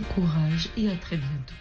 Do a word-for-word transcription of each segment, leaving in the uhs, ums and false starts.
courage et à très bientôt.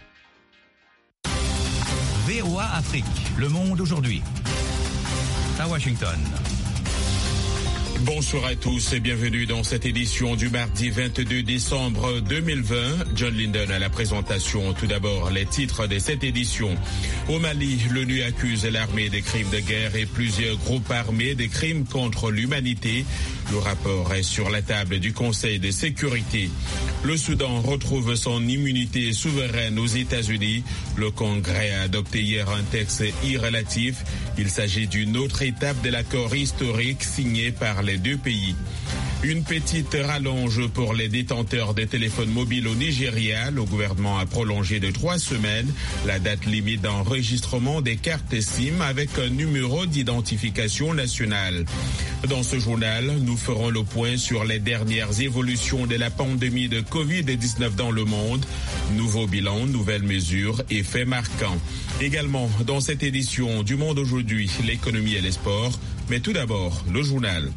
V O A Afrique, le monde aujourd'hui. À Washington. Bonsoir à tous et bienvenue dans cette édition du mardi vingt-deux décembre deux mille vingt. John Linden à la présentation. Tout d'abord, les titres de cette édition. Au Mali, l'ONU accuse l'armée des crimes de guerre et plusieurs groupes armés des crimes contre l'humanité. Le rapport est sur la table du Conseil de sécurité. Le Soudan retrouve son immunité souveraine aux États-Unis. Le Congrès a adopté hier un texte irrélatif. Il s'agit d'une autre étape de l'accord historique signé par les deux pays. Une petite rallonge pour les détenteurs des téléphones mobiles au Nigeria. Le gouvernement a prolongé de trois semaines la date limite d'enregistrement des cartes SIM avec un numéro d'identification nationale. Dans ce journal, nous ferons le point sur les dernières évolutions de la pandémie de covid dix-neuf dans le monde. Nouveau bilan, nouvelles mesures et faits marquants. Également, dans cette édition du Monde aujourd'hui, l'économie et les sports. Mais tout d'abord, le journal.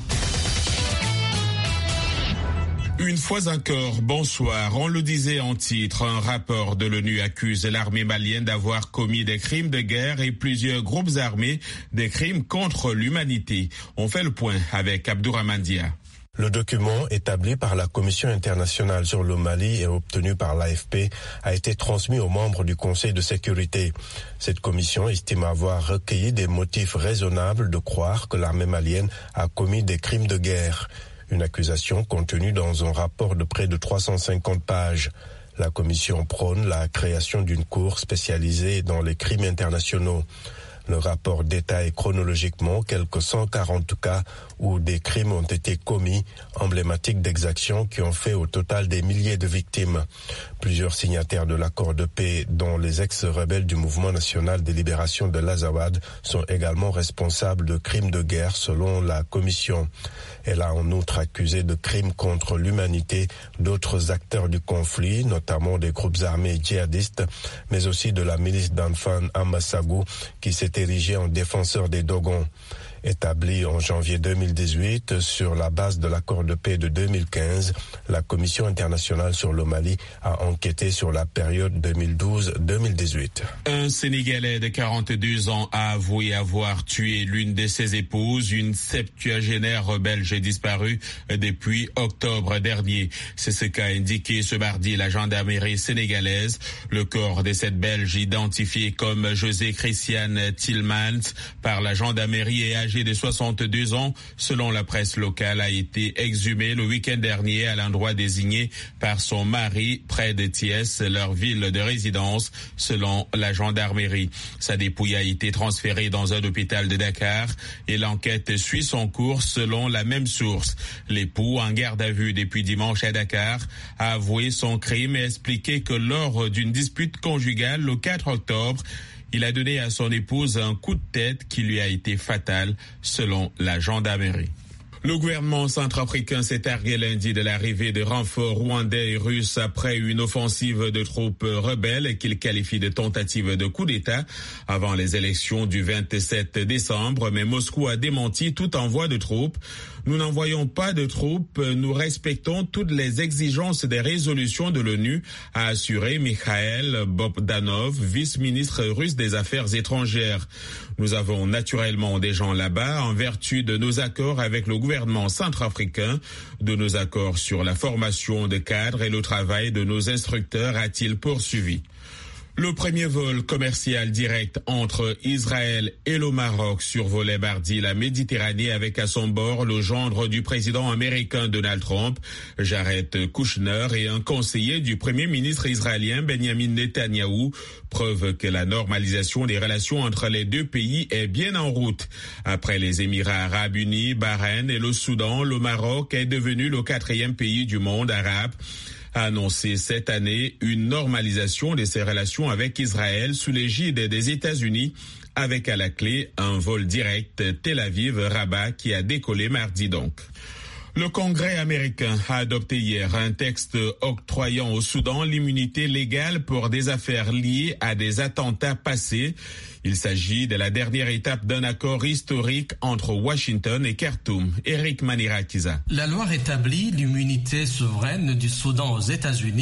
Une fois encore, bonsoir. On le disait en titre, un rapport de l'ONU accuse l'armée malienne d'avoir commis des crimes de guerre et plusieurs groupes armés des crimes contre l'humanité. On fait le point avec Abdourahmane Dia. Le document établi par la Commission internationale sur le Mali et obtenu par l'A F P a été transmis aux membres du Conseil de sécurité. Cette commission estime avoir recueilli des motifs raisonnables de croire que l'armée malienne a commis des crimes de guerre. Une accusation contenue dans un rapport de près de trois cent cinquante pages. La commission prône la création d'une cour spécialisée dans les crimes internationaux. Le rapport détaille chronologiquement quelques cent quarante cas où des crimes ont été commis, emblématiques d'exactions qui ont fait au total des milliers de victimes. Plusieurs signataires de l'accord de paix, dont les ex-rebelles du Mouvement national de libération de l'Azawad, sont également responsables de crimes de guerre selon la commission. Elle a en outre accusé de crimes contre l'humanité d'autres acteurs du conflit, notamment des groupes armés djihadistes, mais aussi de la milice d'Anfan Ammassagou qui s'est érigé en défenseur des Dogons. Établie en janvier deux mille dix-huit sur la base de l'accord de paix de deux mille quinze, la Commission internationale sur le Mali a enquêté sur la période deux mille douze à deux mille dix-huit. Un Sénégalais de quarante-deux ans a avoué avoir tué l'une de ses épouses, une septuagénaire belge disparue depuis octobre dernier. C'est ce qu'a indiqué ce mardi la gendarmerie sénégalaise. Le corps de cette Belge, identifié comme José Christiane Tillmans par la gendarmerie, est âgé de soixante-deux ans, selon la presse locale, a été exhumé le week-end dernier à l'endroit désigné par son mari près de Thiès, leur ville de résidence, selon la gendarmerie. Sa dépouille a été transférée dans un hôpital de Dakar et l'enquête suit son cours selon la même source. L'époux, en garde à vue depuis dimanche à Dakar, a avoué son crime et expliqué que lors d'une dispute conjugale le quatre octobre, il a donné à son épouse un coup de tête qui lui a été fatal, selon la gendarmerie. Le gouvernement centrafricain s'est targué lundi de l'arrivée de renforts rwandais et russes après une offensive de troupes rebelles qu'il qualifie de tentative de coup d'État avant les élections du vingt-sept décembre. Mais Moscou a démenti tout envoi de troupes. Nous n'envoyons pas de troupes, nous respectons toutes les exigences des résolutions de l'ONU, a assuré Mikhail Bogdanov, vice-ministre russe des Affaires étrangères. Nous avons naturellement des gens là-bas en vertu de nos accords avec le gouvernement centrafricain, de nos accords sur la formation de cadres et le travail de nos instructeurs, a-t-il poursuivi. Le premier vol commercial direct entre Israël et le Maroc survolait mardi la Méditerranée avec à son bord le gendre du président américain Donald Trump, Jared Kushner, et un conseiller du premier ministre israélien Benjamin Netanyahou, preuve que la normalisation des relations entre les deux pays est bien en route. Après les Émirats arabes unis, Bahreïn et le Soudan, le Maroc est devenu le quatrième pays du monde arabe a annoncé cette année une normalisation de ses relations avec Israël sous l'égide des États-Unis, avec à la clé un vol direct Tel Aviv-Rabat qui a décollé mardi donc. Le Congrès américain a adopté hier un texte octroyant au Soudan l'immunité légale pour des affaires liées à des attentats passés. Il s'agit de la dernière étape d'un accord historique entre Washington et Khartoum. Eric Manirakiza. La loi rétablit l'immunité souveraine du Soudan aux États-Unis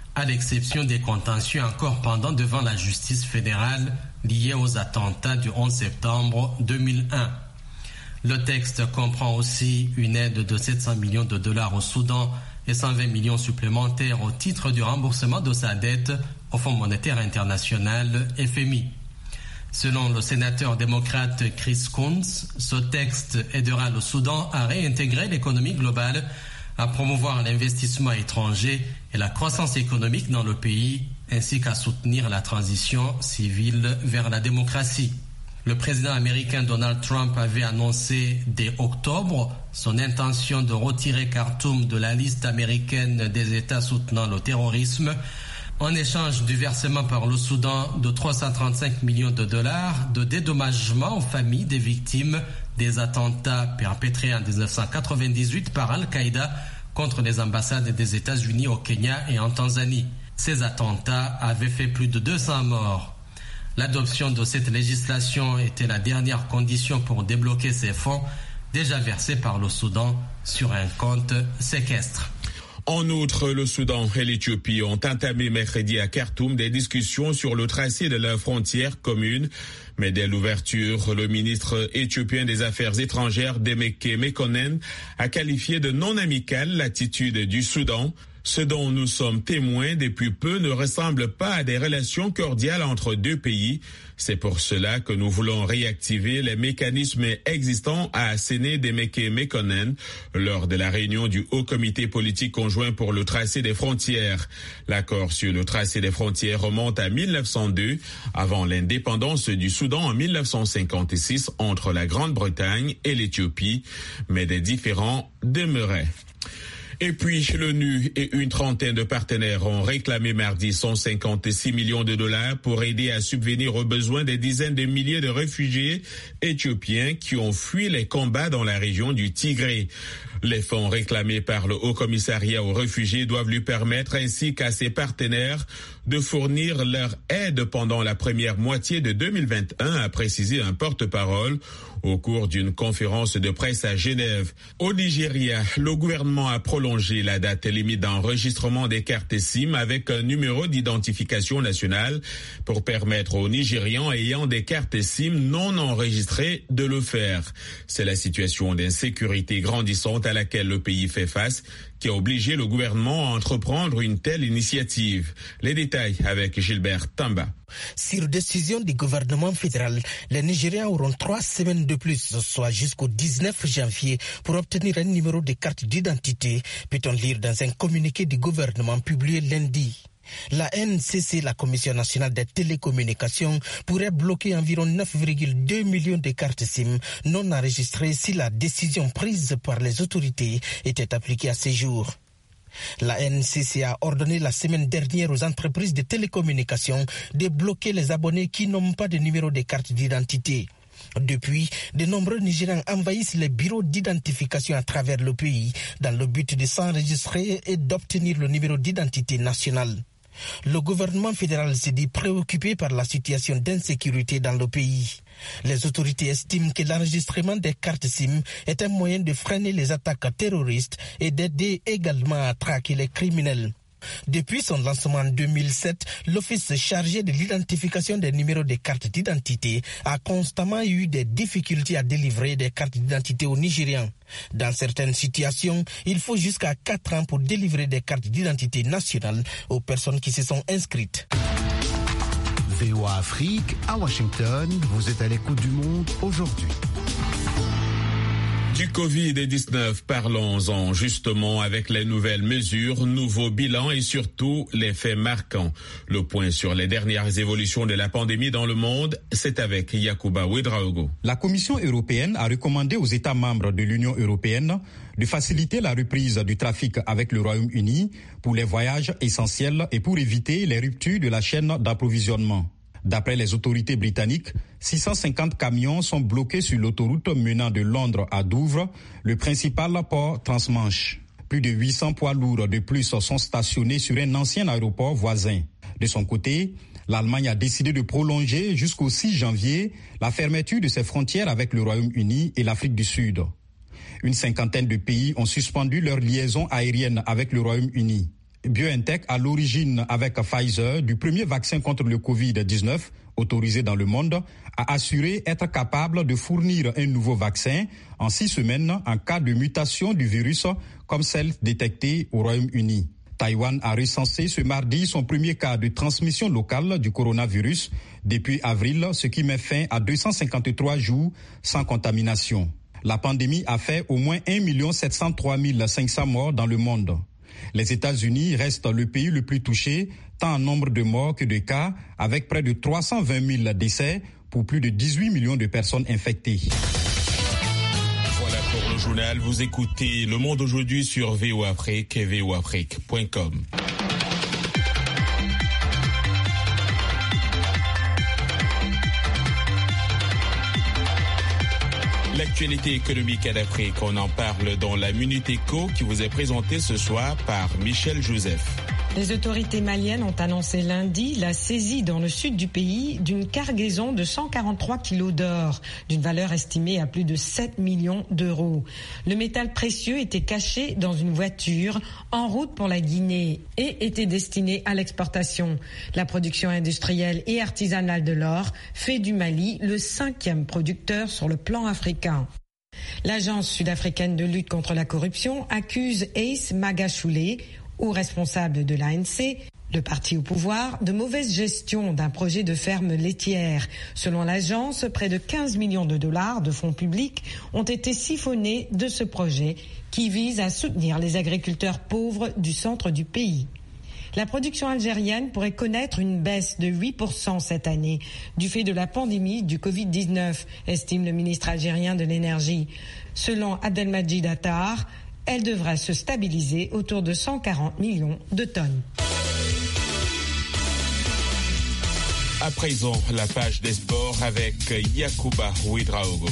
à l'exception des contentieux encore pendants devant la justice fédérale liés aux attentats du onze septembre deux mille un. Le texte comprend aussi une aide de sept cents millions de dollars au Soudan et cent vingt millions supplémentaires au titre du remboursement de sa dette au Fonds monétaire international F M I. Selon le sénateur démocrate Chris Coons, ce texte aidera le Soudan à réintégrer l'économie globale, à promouvoir l'investissement étranger et la croissance économique dans le pays, ainsi qu'à soutenir la transition civile vers la démocratie. Le président américain Donald Trump avait annoncé dès octobre son intention de retirer Khartoum de la liste américaine des États soutenant le terrorisme en échange du versement par le Soudan de trois cent trente-cinq millions de dollars de dédommagement aux familles des victimes des attentats perpétrés en dix-neuf cent quatre-vingt-dix-huit par Al-Qaïda contre les ambassades des États-Unis au Kenya et en Tanzanie. Ces attentats avaient fait plus de deux cents morts. L'adoption de cette législation était la dernière condition pour débloquer ces fonds déjà versés par le Soudan sur un compte séquestre. En outre, le Soudan et l'Éthiopie ont entamé mercredi à Khartoum des discussions sur le tracé de leur frontière commune. Mais dès l'ouverture, le ministre éthiopien des Affaires étrangères, Demeke Mekonnen, a qualifié de non amicale l'attitude du Soudan. Ce dont nous sommes témoins depuis peu ne ressemble pas à des relations cordiales entre deux pays. C'est pour cela que nous voulons réactiver les mécanismes existants, a asséné Demeke Mekonnen lors de la réunion du Haut Comité politique conjoint pour le tracé des frontières. L'accord sur le tracé des frontières remonte à mille neuf cent deux, avant l'indépendance du Soudan en mille neuf cent cinquante-six entre la Grande-Bretagne et l'Éthiopie, mais des différends demeuraient. Et puis, l'ONU et une trentaine de partenaires ont réclamé mardi cent cinquante-six millions de dollars pour aider à subvenir aux besoins des dizaines de milliers de réfugiés éthiopiens qui ont fui les combats dans la région du Tigré. Les fonds réclamés par le Haut Commissariat aux réfugiés doivent lui permettre, ainsi qu'à ses partenaires, de fournir leur aide pendant la première moitié de deux mille vingt et un, a précisé un porte-parole au cours d'une conférence de presse à Genève. Au Nigeria, le gouvernement a prolongé la date limite d'enregistrement des cartes SIM avec un numéro d'identification nationale pour permettre aux Nigérians ayant des cartes SIM non enregistrées de le faire. C'est la situation d'insécurité grandissante à laquelle le pays fait face qui a obligé le gouvernement à entreprendre une telle initiative. Les détails avec Gilbert Tamba. Sur décision du gouvernement fédéral, les Nigériens auront trois semaines de plus, soit jusqu'au dix-neuf janvier, pour obtenir un numéro de carte d'identité, peut-on lire dans un communiqué du gouvernement publié lundi. La N C C, la Commission nationale des télécommunications, pourrait bloquer environ neuf virgule deux millions de cartes SIM non enregistrées si la décision prise par les autorités était appliquée à ce jour. La N C C a ordonné la semaine dernière aux entreprises de télécommunications de bloquer les abonnés qui n'ont pas de numéro de carte d'identité. Depuis, de nombreux Nigériens envahissent les bureaux d'identification à travers le pays dans le but de s'enregistrer et d'obtenir le numéro d'identité national. Le gouvernement fédéral s'est dit préoccupé par la situation d'insécurité dans le pays. Les autorités estiment que l'enregistrement des cartes SIM est un moyen de freiner les attaques terroristes et d'aider également à traquer les criminels. Depuis son lancement en deux mille sept, l'office chargé de l'identification des numéros de cartes d'identité a constamment eu des difficultés à délivrer des cartes d'identité aux Nigériens. Dans certaines situations, il faut jusqu'à quatre ans pour délivrer des cartes d'identité nationales aux personnes qui se sont inscrites. V O A Afrique, à Washington, vous êtes à l'écoute du monde aujourd'hui. Du covid dix-neuf, parlons-en justement avec les nouvelles mesures, nouveaux bilans et surtout les faits marquants. Le point sur les dernières évolutions de la pandémie dans le monde, c'est avec Yacouba Ouedraogo. La Commission européenne a recommandé aux États membres de l'Union européenne de faciliter la reprise du trafic avec le Royaume-Uni pour les voyages essentiels et pour éviter les ruptures de la chaîne d'approvisionnement. D'après les autorités britanniques, six cent cinquante camions sont bloqués sur l'autoroute menant de Londres à Douvres, le principal port transmanche. Plus de huit cents poids lourds de plus sont stationnés sur un ancien aéroport voisin. De son côté, l'Allemagne a décidé de prolonger jusqu'au six janvier la fermeture de ses frontières avec le Royaume-Uni et l'Afrique du Sud. Une cinquantaine de pays ont suspendu leurs liaisons aériennes avec le Royaume-Uni. BioNTech, à l'origine avec Pfizer du premier vaccin contre le covid dix-neuf autorisé dans le monde, a assuré être capable de fournir un nouveau vaccin en six semaines en cas de mutation du virus comme celle détectée au Royaume-Uni. Taïwan a recensé ce mardi son premier cas de transmission locale du coronavirus depuis avril, ce qui met fin à deux cent cinquante-trois jours sans contamination. La pandémie a fait au moins un million sept cent trois mille cinq cents morts dans le monde. Les États-Unis restent le pays le plus touché, tant en nombre de morts que de cas, avec près de trois cent vingt mille décès pour plus de dix-huit millions de personnes infectées. Voilà pour le journal. Vous écoutez Le Monde aujourd'hui sur V O Afrique et v o afrique point com. L'actualité économique en Afrique, on en parle dans la Minute Éco qui vous est présentée ce soir par Michel Joseph. Les autorités maliennes ont annoncé lundi la saisie dans le sud du pays d'une cargaison de cent quarante-trois kilos d'or, d'une valeur estimée à plus de sept millions d'euros. Le métal précieux était caché dans une voiture en route pour la Guinée et était destiné à l'exportation. La production industrielle et artisanale de l'or fait du Mali le cinquième producteur sur le plan africain. L'agence sud-africaine de lutte contre la corruption accuse Ace Magashule, haut responsable de l'A N C, le parti au pouvoir, de mauvaise gestion d'un projet de ferme laitière. Selon l'agence, près de quinze millions de dollars de fonds publics ont été siphonnés de ce projet qui vise à soutenir les agriculteurs pauvres du centre du pays. La production algérienne pourrait connaître une baisse de huit pour cent cette année du fait de la pandémie du covid dix-neuf, estime le ministre algérien de l'énergie. Selon Abdelmajid Attar, elle devrait se stabiliser autour de cent quarante millions de tonnes. À présent, la page des sports avec Yacouba Ouedraogo.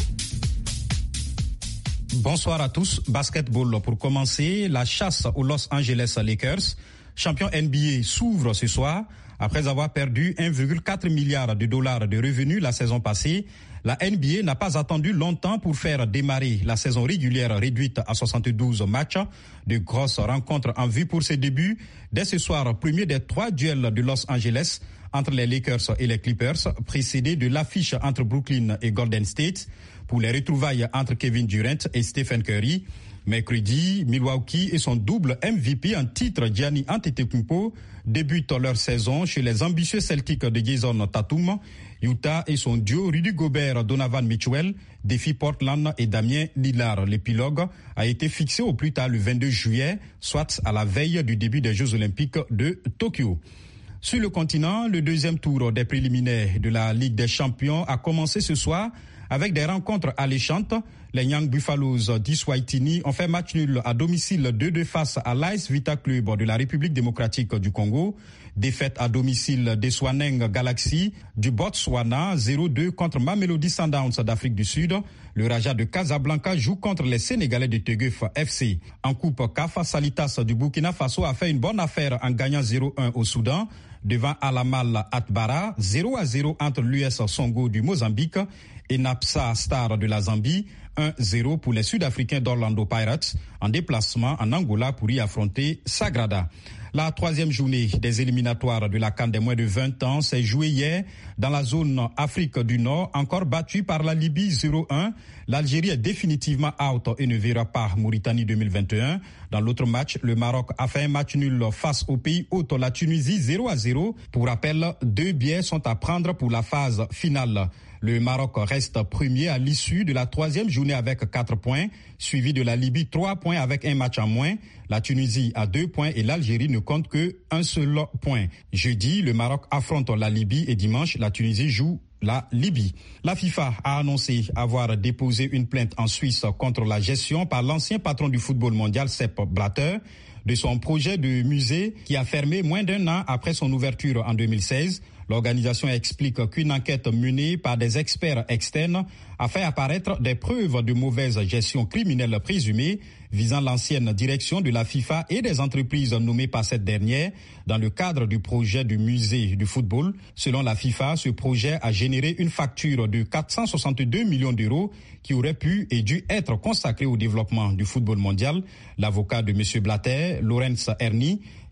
Bonsoir à tous. Basketball pour commencer. La chasse aux Los Angeles Lakers, champion N B A, s'ouvre ce soir. Après avoir perdu un virgule quatre milliard de dollars de revenus la saison passée, la N B A n'a pas attendu longtemps pour faire démarrer la saison régulière réduite à soixante-douze matchs. De grosses rencontres en vue pour ses débuts. Dès ce soir, premier des trois duels de Los Angeles entre les Lakers et les Clippers, précédé de l'affiche entre Brooklyn et Golden State. Pour les retrouvailles entre Kevin Durant et Stephen Curry. Mercredi, Milwaukee et son double M V P en titre Giannis Antetokounmpo débutent leur saison chez les ambitieux Celtics de Jason Tatum. Utah et son duo Rudy Gobert-Donovan Mitchell défient Portland et Damien Lillard. L'épilogue a été fixé au plus tard le vingt-deux juillet, soit à la veille du début des Jeux Olympiques de Tokyo. Sur le continent, le deuxième tour des préliminaires de la Ligue des Champions a commencé ce soir avec des rencontres alléchantes. Les Young Buffaloes d'Iswaitini ont fait match nul à domicile deux deux face à l'A S Vita Club de la République démocratique du Congo. Défaite à domicile des Swaneng Galaxy du Botswana zéro deux contre Mamelodi Sundowns d'Afrique du Sud. Le Raja de Casablanca joue contre les Sénégalais de Teguef F C. En Coupe C A F, Salitas du Burkina Faso a fait une bonne affaire en gagnant zéro un au Soudan. Devant Alamal Atbara, zéro à zéro entre l'U S Songo du Mozambique et Napsa Star de la Zambie, un zéro pour les Sud-Africains d'Orlando Pirates en déplacement en Angola pour y affronter Sagrada. La troisième journée des éliminatoires de la CAN des moins de vingt ans s'est jouée hier dans la zone Afrique du Nord, encore battue par la Libye zéro un. L'Algérie est définitivement out et ne verra pas Mauritanie deux mille vingt et un. Dans l'autre match, le Maroc a fait un match nul face au pays hôte, la Tunisie zéro à zéro. Pour rappel, deux billets sont à prendre pour la phase finale. Le Maroc reste premier à l'issue de la troisième journée avec quatre points, suivi de la Libye trois points avec un match en moins. La Tunisie a deux points et l'Algérie ne compte que un seul point. Jeudi, le Maroc affronte la Libye et dimanche, la Tunisie joue la Libye. La FIFA a annoncé avoir déposé une plainte en Suisse contre la gestion par l'ancien patron du football mondial, Sepp Blatter, de son projet de musée qui a fermé moins d'un an après son ouverture en deux mille seize. L'organisation explique qu'une enquête menée par des experts externes a fait apparaître des preuves de mauvaise gestion criminelle présumée visant l'ancienne direction de la FIFA et des entreprises nommées par cette dernière dans le cadre du projet du musée du football. Selon la FIFA, ce projet a généré une facture de quatre cent soixante-deux millions d'euros qui aurait pu et dû être consacrée au développement du football mondial. L'avocat de M. Blatter, Lorenz Erni,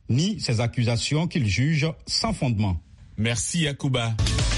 nie ces accusations qu'il juge sans fondement. Merci Yacouba.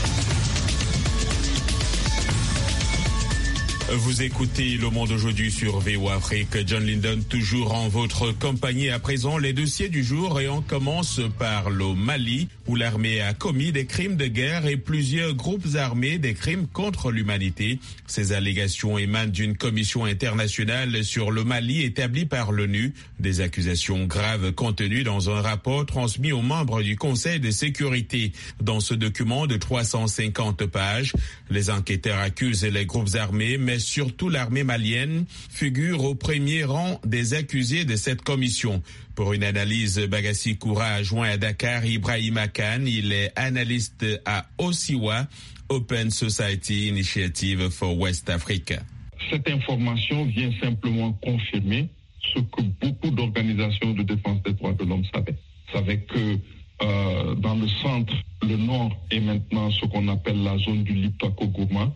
Vous écoutez Le Monde aujourd'hui sur V O A Afrique. John Linden, toujours en votre compagnie. À présent, les dossiers du jour, et on commence par le Mali, où l'armée a commis des crimes de guerre et plusieurs groupes armés des crimes contre l'humanité. Ces allégations émanent d'une commission internationale sur le Mali établie par l'ONU. Des accusations graves contenues dans un rapport transmis aux membres du Conseil de sécurité. Dans ce document de trois cent cinquante pages, les enquêteurs accusent les groupes armés, mais surtout l'armée malienne, figure au premier rang des accusés de cette commission. Pour une analyse, Bagassi Koura a joint à Dakar Ibrahima Khan. Il est analyste à Osiwa, Open Society Initiative for West Africa. Cette information vient simplement confirmer ce que beaucoup d'organisations de défense des droits de l'homme savaient. Savaient que euh, dans le centre, le nord est maintenant ce qu'on appelle la zone du Liptako-Gourma.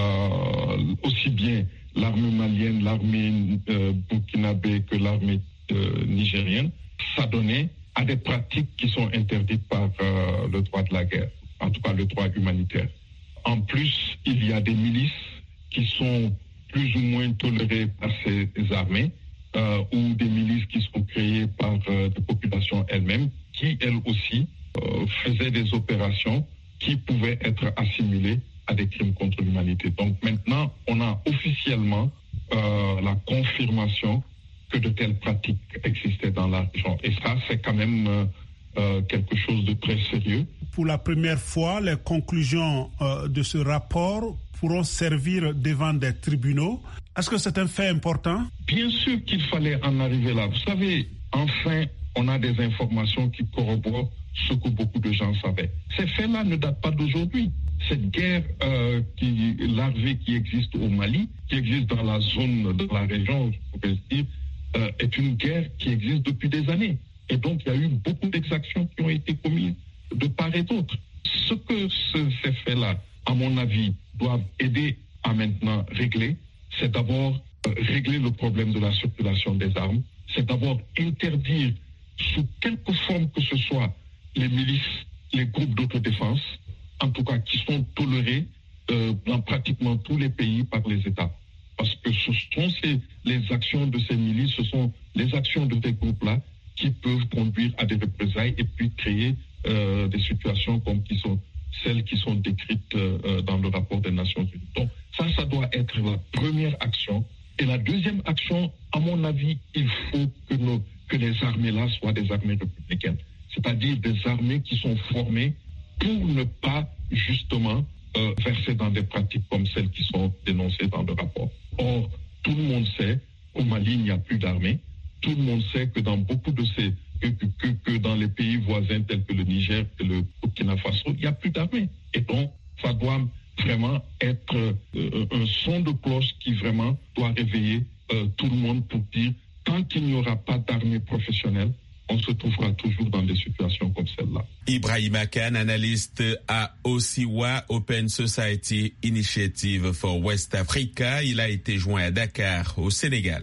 Euh, aussi bien l'armée malienne, l'armée euh, burkinabé que l'armée euh, nigérienne s'adonnaient à des pratiques qui sont interdites par euh, le droit de la guerre, en tout cas le droit humanitaire. En plus, il y a des milices qui sont plus ou moins tolérées par ces armées euh, ou des milices qui sont créées par euh, des populations elles-mêmes qui, elles aussi, euh, faisaient des opérations qui pouvaient être assimilées à des crimes contre l'humanité. Donc maintenant, on a officiellement euh, la confirmation que de telles pratiques existaient dans la région. Et ça, c'est quand même euh, euh, quelque chose de très sérieux. Pour la première fois, les conclusions euh, de ce rapport pourront servir devant des tribunaux. Est-ce que c'est un fait important? Bien sûr qu'il fallait en arriver là. Vous savez, enfin, on a des informations qui corroborent ce que beaucoup de gens savaient. Ces faits-là ne datent pas d'aujourd'hui. Cette guerre euh, qui, larvée qui existe au Mali, qui existe dans la zone, dans la région, je pourrais dire, euh, est une guerre qui existe depuis des années. Et donc, il y a eu beaucoup d'exactions qui ont été commises de part et d'autre. Ce que ce, ces faits-là, à mon avis, doivent aider à maintenant régler, c'est d'abord euh, régler le problème de la circulation des armes, c'est d'abord interdire sous quelque forme que ce soit les milices, les groupes d'autodéfense, en tout cas qui sont tolérés euh, dans pratiquement tous les pays par les États. Parce que ce sont ces, les actions de ces milices, ce sont les actions de ces groupes-là qui peuvent conduire à des représailles et puis créer euh, des situations comme qui sont celles qui sont décrites euh, dans le rapport des Nations Unies. Donc ça, ça doit être la première action. Et la deuxième action, à mon avis, il faut que, nos, que les armées-là soient des armées républicaines. C'est-à-dire des armées qui sont formées pour ne pas, justement, euh, verser dans des pratiques comme celles qui sont dénoncées dans le rapport. Or, tout le monde sait qu'au Mali, il n'y a plus d'armée. Tout le monde sait que dans beaucoup de ces... Que, que, que dans les pays voisins tels que le Niger et le Burkina Faso, il n'y a plus d'armée. Et donc, ça doit vraiment être euh, un son de cloche qui vraiment doit réveiller euh, tout le monde pour dire, tant qu'il n'y aura pas d'armée professionnelle, on se trouvera toujours dans des situations comme celle-là. Ibrahima Khan, analyste à Osiwa, Open Society Initiative for West Africa. Il a été joint à Dakar, au Sénégal.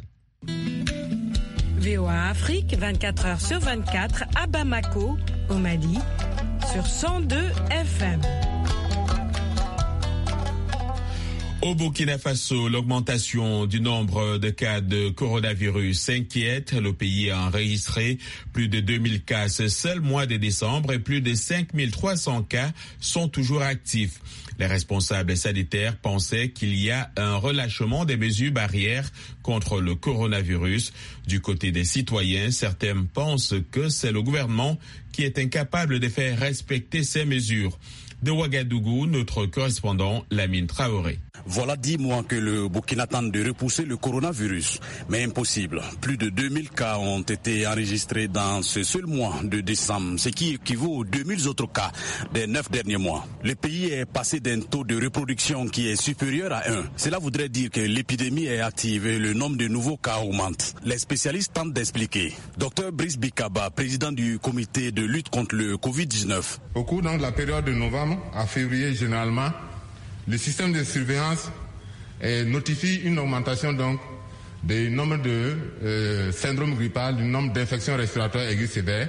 V O A Afrique, vingt-quatre heures sur vingt-quatre, à Bamako, au Mali, sur cent deux F M. Au Burkina Faso, l'augmentation du nombre de cas de coronavirus inquiète. Le pays a enregistré plus de deux mille cas ce seul mois de décembre et plus de cinq mille trois cents cas sont toujours actifs. Les responsables sanitaires pensaient qu'il y a un relâchement des mesures barrières contre le coronavirus. Du côté des citoyens, certains pensent que c'est le gouvernement qui est incapable de faire respecter ces mesures. De Ouagadougou, notre correspondant Lamine Traoré. Voilà dix mois que le Burkina tente de repousser le coronavirus, mais impossible. Plus de deux mille cas ont été enregistrés dans ce seul mois de décembre, ce qui équivaut aux deux mille autres cas des neuf derniers mois. Le pays est passé d'un taux de reproduction qui est supérieur à un. Cela voudrait dire que l'épidémie est active et le nombre de nouveaux cas augmente. Les spécialistes tentent d'expliquer. Docteur Brice Bikaba, président du comité de lutte contre le covid dix-neuf. Au cours donc de la période de novembre à février, généralement, le système de surveillance eh, notifie une augmentation donc du nombre de euh, syndromes grippal, du nombre d'infections respiratoires aiguës sévères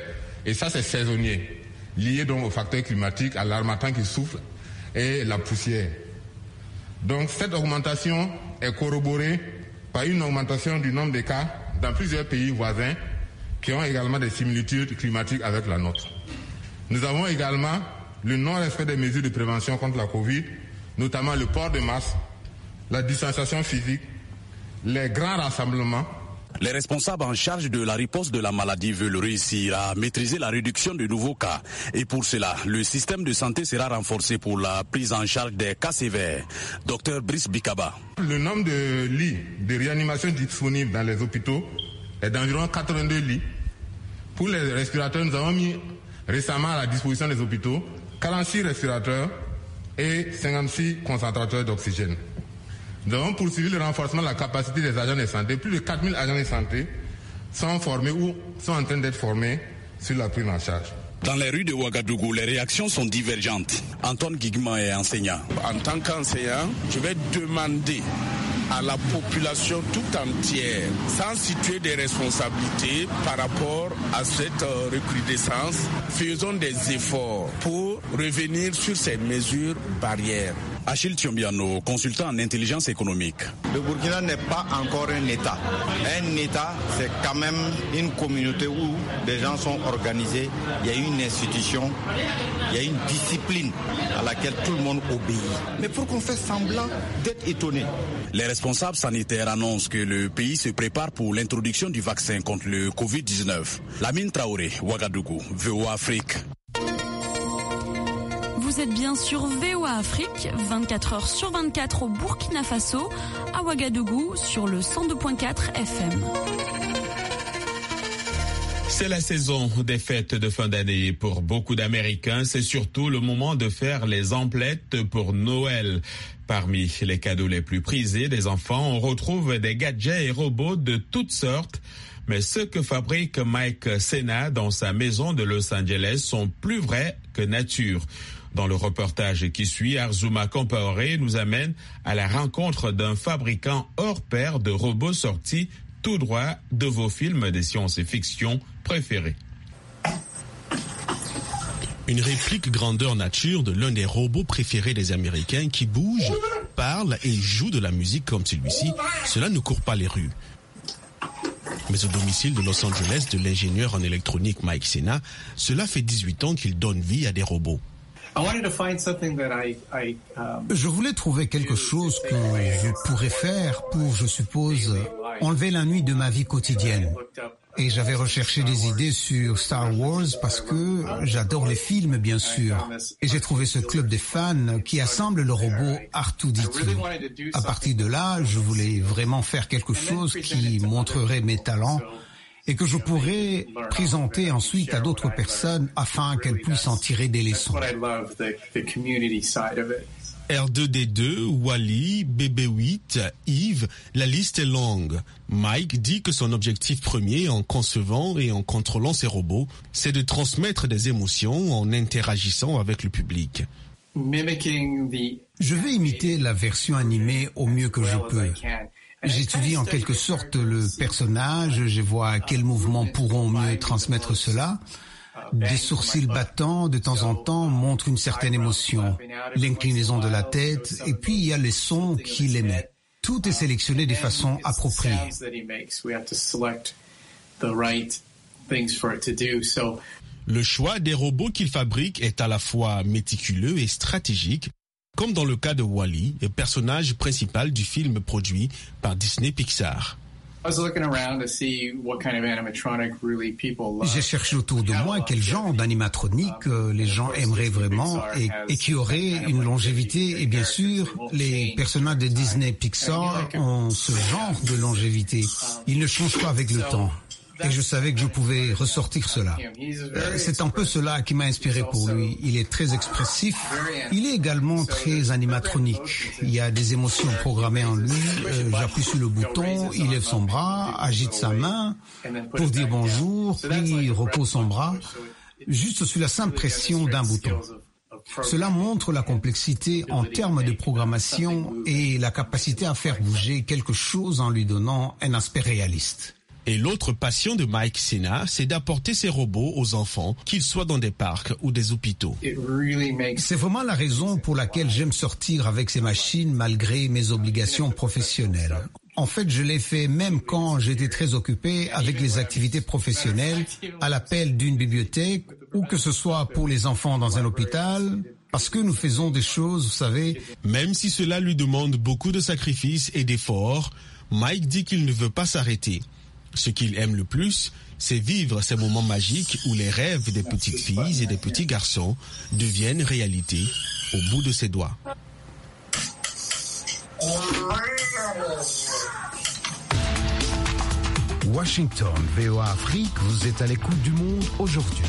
Et ça, c'est saisonnier, lié donc aux facteurs climatiques, à l'harmattan qui souffle et la poussière. Donc cette augmentation est corroborée par une augmentation du nombre de cas dans plusieurs pays voisins qui ont également des similitudes climatiques avec la nôtre. Nous avons également le non-respect des mesures de prévention contre la Covid, notamment le port de masque, la distanciation physique, les grands rassemblements. Les responsables en charge de la riposte de la maladie veulent réussir à maîtriser la réduction de nouveaux cas. Et pour cela, le système de santé sera renforcé pour la prise en charge des cas sévères. Docteur Brice Bikaba. Le nombre de lits de réanimation disponibles dans les hôpitaux est d'environ quatre-vingt-deux lits. Pour les respirateurs, nous avons mis récemment à la disposition des hôpitaux quarante-six respirateurs et cinquante-six concentrateurs d'oxygène. Nous avons poursuivi le renforcement de la capacité des agents de santé. Plus de quatre mille agents de santé sont formés ou sont en train d'être formés sur la prise en charge. Dans les rues de Ouagadougou, les réactions sont divergentes. Antoine Guigman est enseignant. En tant qu'enseignant, je vais demander à la population tout entière, sans situer des responsabilités par rapport à cette recrudescence, faisons des efforts pour revenir sur ces mesures barrières. Achille Thiombiano, consultant en intelligence économique. Le Burkina n'est pas encore un État. Un État, c'est quand même une communauté où des gens sont organisés, il y a une institution, il y a une discipline à laquelle tout le monde obéit. Mais pour qu'on fasse semblant d'être étonné. Les responsables sanitaires annoncent que le pays se prépare pour l'introduction du vaccin contre le covid dix-neuf. Lamine Traoré, Ouagadougou, V O A Afrique. Vous êtes bien sur V O A Afrique, vingt-quatre heures sur vingt-quatre au Burkina Faso, à Ouagadougou sur le cent deux virgule quatre F M. C'est la saison des fêtes de fin d'année. Pour beaucoup d'Américains, c'est surtout le moment de faire les emplettes pour Noël. Parmi les cadeaux les plus prisés des enfants, on retrouve des gadgets et robots de toutes sortes. Mais ceux que fabrique Mike Sena dans sa maison de Los Angeles sont plus vrais que nature. Dans le reportage qui suit, Arzuma Compaoré nous amène à la rencontre d'un fabricant hors pair de robots sortis tout droit de vos films de science-fiction préférés. Une réplique grandeur nature de l'un des robots préférés des Américains qui bouge, parle et joue de la musique comme celui-ci, cela ne court pas les rues. Mais au domicile de Los Angeles de l'ingénieur en électronique Mike Sena, cela fait dix-huit ans qu'il donne vie à des robots. Je voulais trouver quelque chose que je pourrais faire pour, je suppose, enlever l'ennui de ma vie quotidienne. Et j'avais recherché des idées sur Star Wars parce que j'adore les films, bien sûr. Et j'ai trouvé ce club de fans qui assemble le robot R deux D deux. À partir de là, je voulais vraiment faire quelque chose qui montrerait mes talents et que je pourrais présenter ensuite à d'autres personnes afin qu'elles puissent en tirer des leçons. R deux D deux, Wally, B B huit, Yves, la liste est longue. Mike dit que son objectif premier en concevant et en contrôlant ses robots, c'est de transmettre des émotions en interagissant avec le public. Je vais imiter la version animée au mieux que je peux. J'étudie en quelque sorte le personnage, je vois quels mouvements pourront mieux transmettre cela. Des sourcils battants de temps en temps montrent une certaine émotion, l'inclinaison de la tête, et puis il y a les sons qu'il émet. Tout est sélectionné de façon appropriée. Le choix des robots qu'il fabrique est à la fois méticuleux et stratégique, comme dans le cas de Wally, le personnage principal du film produit par Disney Pixar. J'ai cherché autour de moi quel genre d'animatronique euh, les gens aimeraient vraiment et, et qui aurait une longévité. Et bien sûr, les personnages de Disney Pixar ont ce genre de longévité. Ils ne changent pas avec le temps. Et je savais que je pouvais ressortir cela. Euh, c'est un peu cela qui m'a inspiré pour lui. Il est très expressif. Il est également très animatronique. Il y a des émotions programmées en lui. Euh, j'appuie sur le bouton, il lève son bras, agite sa main pour dire bonjour, puis repose son bras, juste sur la simple pression d'un bouton. Cela montre la complexité en termes de programmation et la capacité à faire bouger quelque chose en lui donnant un aspect réaliste. Et l'autre passion de Mike Sena, c'est d'apporter ses robots aux enfants, qu'ils soient dans des parcs ou des hôpitaux. C'est vraiment la raison pour laquelle j'aime sortir avec ces machines malgré mes obligations professionnelles. En fait, je l'ai fait même quand j'étais très occupé avec les activités professionnelles, à l'appel d'une bibliothèque, ou que ce soit pour les enfants dans un hôpital, parce que nous faisons des choses, vous savez... Même si cela lui demande beaucoup de sacrifices et d'efforts, Mike dit qu'il ne veut pas s'arrêter. Ce qu'il aime le plus, c'est vivre ces moments magiques où les rêves des petites filles et des petits garçons deviennent réalité au bout de ses doigts. Washington, V O A Afrique, vous êtes à l'écoute du monde aujourd'hui.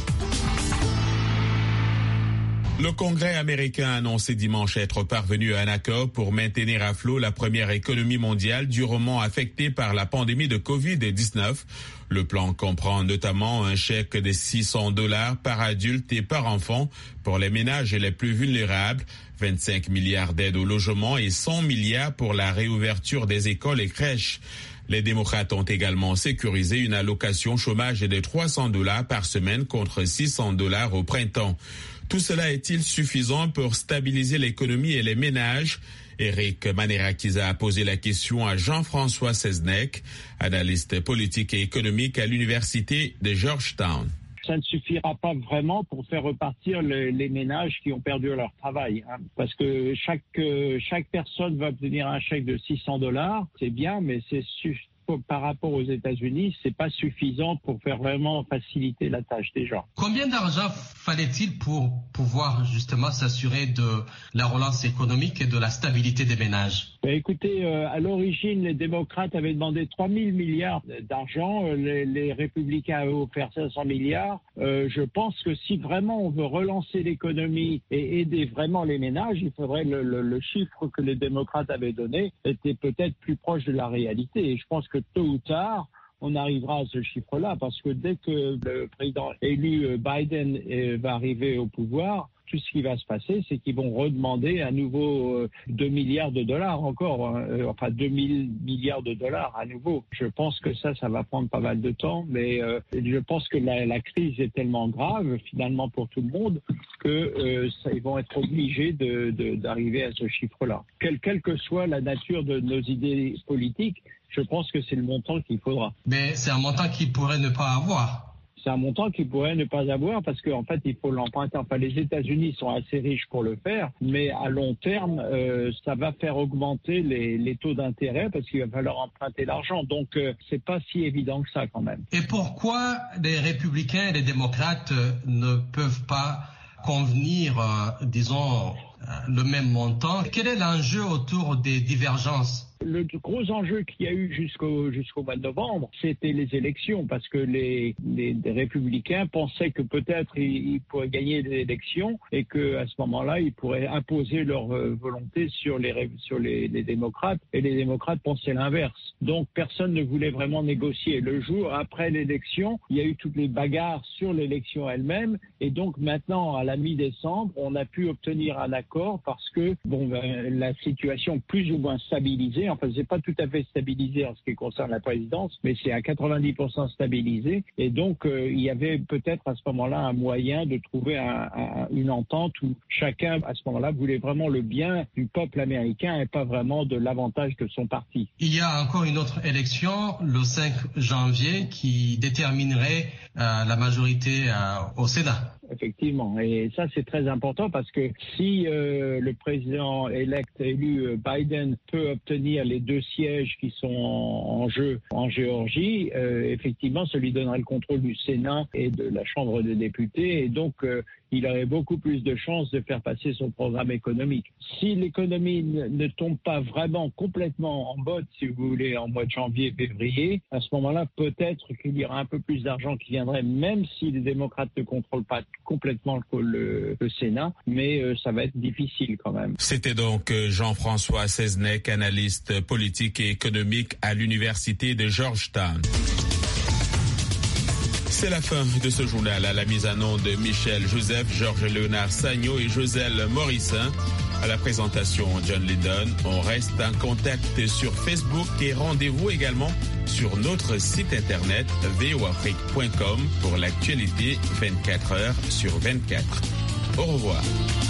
Le Congrès américain a annoncé dimanche être parvenu à un accord pour maintenir à flot la première économie mondiale durement affectée par la pandémie de covid dix-neuf. Le plan comprend notamment un chèque de six cents dollars par adulte et par enfant pour les ménages les plus vulnérables, vingt-cinq milliards d'aides au logement et cent milliards pour la réouverture des écoles et crèches. Les démocrates ont également sécurisé une allocation chômage de trois cents dollars par semaine contre six cents dollars au printemps. Tout cela est-il suffisant pour stabiliser l'économie et les ménages? Eric Manerakiza a posé la question à Jean-François Seznec, analyste politique et économique à l'université de Georgetown. Ça ne suffira pas vraiment pour faire repartir le, les ménages qui ont perdu leur travail. Hein, parce que chaque, euh, chaque personne va obtenir un chèque de six cents dollars. C'est bien, mais c'est suffisant. Par rapport aux États-Unis, c'est pas suffisant pour faire vraiment faciliter la tâche des gens. Combien d'argent fallait-il pour pouvoir justement s'assurer de la relance économique et de la stabilité des ménages? Ben écoutez, euh, à l'origine, les démocrates avaient demandé trois mille milliards d'argent, les, les républicains avaient offert cinq cents milliards. Euh, je pense que si vraiment on veut relancer l'économie et aider vraiment les ménages, il faudrait le, le, le chiffre que les démocrates avaient donné était peut-être plus proche de la réalité. Et je pense que tôt ou tard, on arrivera à ce chiffre-là, parce que dès que le président élu Biden va arriver au pouvoir, tout ce qui va se passer, c'est qu'ils vont redemander à nouveau deux milliards de dollars encore, hein, enfin deux mille milliards de dollars à nouveau. Je pense que ça, ça va prendre pas mal de temps, mais euh, je pense que la, la crise est tellement grave, finalement, pour tout le monde, que euh, ça, ils vont être obligés de, de, d'arriver à ce chiffre-là. Quelle, quelle que soit la nature de nos idées politiques, je pense que c'est le montant qu'il faudra. Mais c'est un montant qu'ils pourraient ne pas avoir. C'est un montant qu'ils pourraient ne pas avoir parce qu'en fait, il faut l'emprunter. Enfin, les États-Unis sont assez riches pour le faire, mais à long terme, euh, ça va faire augmenter les, les taux d'intérêt parce qu'il va falloir emprunter l'argent. Donc, euh, c'est pas si évident que ça quand même. Et pourquoi les républicains et les démocrates ne peuvent pas convenir, euh, disons, le même montant? Quel est l'enjeu autour des divergences? Le gros enjeu qu'il y a eu jusqu'au jusqu'au mois de novembre, c'était les élections, parce que les, les, les républicains pensaient que peut-être ils, ils pourraient gagner des élections et que à ce moment-là, ils pourraient imposer leur euh, volonté sur les sur les, les démocrates, et les démocrates pensaient l'inverse. Donc personne ne voulait vraiment négocier. Le jour après l'élection, il y a eu toutes les bagarres sur l'élection elle-même, et donc maintenant, à la mi-décembre, on a pu obtenir un accord parce que bon, ben, la situation plus ou moins stabilisée. Enfin, c'est pas tout à fait stabilisé en ce qui concerne la présidence, mais c'est à quatre-vingt-dix pour cent stabilisé. Et donc, euh, il y avait peut-être à ce moment-là un moyen de trouver un, un, une entente où chacun, à ce moment-là, voulait vraiment le bien du peuple américain et pas vraiment de l'avantage de son parti. Il y a encore une autre élection le cinq janvier qui déterminerait euh, la majorité euh, au Sénat. Effectivement, et ça c'est très important parce que si euh, le président élect élu Biden peut obtenir les deux sièges qui sont en, en jeu en Géorgie, euh, effectivement, ça lui donnerait le contrôle du Sénat et de la Chambre des députés, et donc euh, il aurait beaucoup plus de chances de faire passer son programme économique. Si l'économie ne, ne tombe pas vraiment complètement en botte, si vous voulez, en mois de janvier, février, à ce moment-là, peut-être qu'il y aura un peu plus d'argent qui viendrait, même si les démocrates ne contrôlent pas complètement le, le, le Sénat, mais euh, ça va être difficile quand même. C'était donc Jean-François Seznec, analyste politique et économique à l'université de Georgetown. C'est la fin de ce journal. À la mise en onde de Michel Joseph, Georges Léonard Sagno et Joselle Morissin. À la présentation, John Lydon. On reste en contact sur Facebook et rendez-vous également sur notre site internet v o afrique point com pour l'actualité vingt-quatre heures sur vingt-quatre. Au revoir.